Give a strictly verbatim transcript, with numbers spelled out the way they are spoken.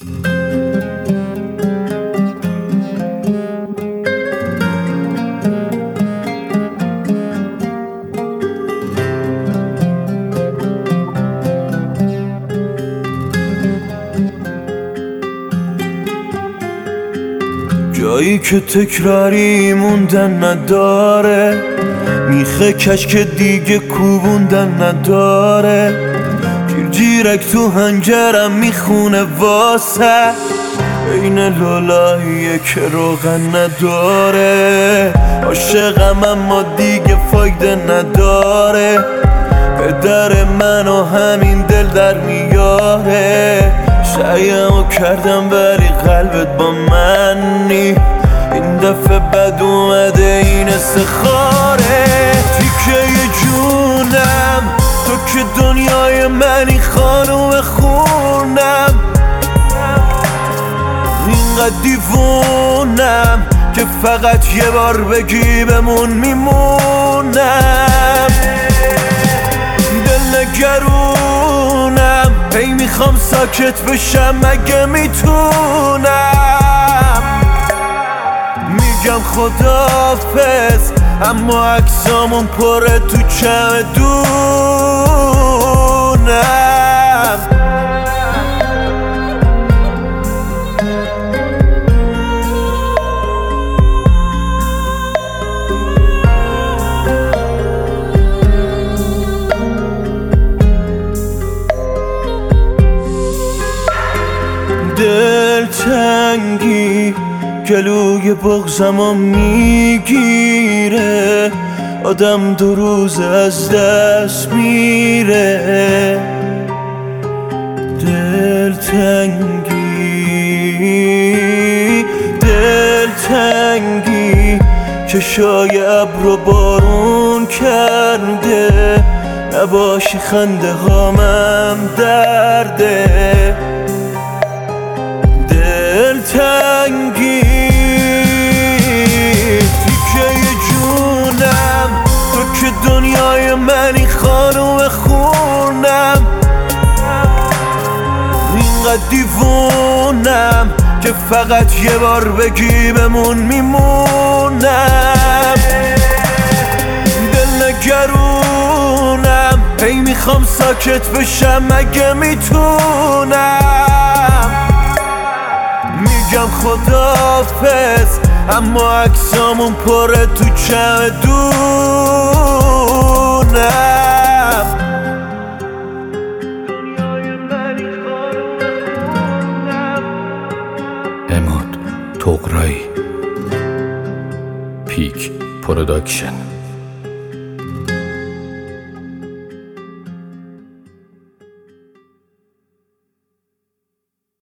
جایی که تکراری موندن نداره، میخه کش که دیگه کوبوندن نداره، جیر جیرک تو هنجرم میخونه واسه، این لالاییه که روغن نداره. عاشقم اما دیگه فایده نداره، پدر منو همین دل در میاره. سعیمو کردم ولی قلبت با منی، این دفعه بد اومده این استخاره. تیکه جونم تو که دنیای منی، خانوم خونم، اینقدر دیوونم که فقط یه بار بگی بمون میمونم. دل نگرونم هی میخوام ساکت بشم مگه میتونم، میگم خداحافظ اما عکسامون پره تو چمدونم. دلتنگی گلوی بغضمو میگیره، آدم دو روز از دست میره. دلتنگی دلتنگی چشای ابر بارون کرده، نباشی خنده هامم درده. دلتنگی تیکه جونم تو که دنیای منی، خانوم خونم، اینقدر دیوونم که فقط یه بار بگی بمون میمونم. دل نگرونم هی میخوام ساکت بشم مگه میتونم، میگم خداحافظ اما عکسامون پره تو چمدونم. اماد طغرایی، پیک پروداکشن.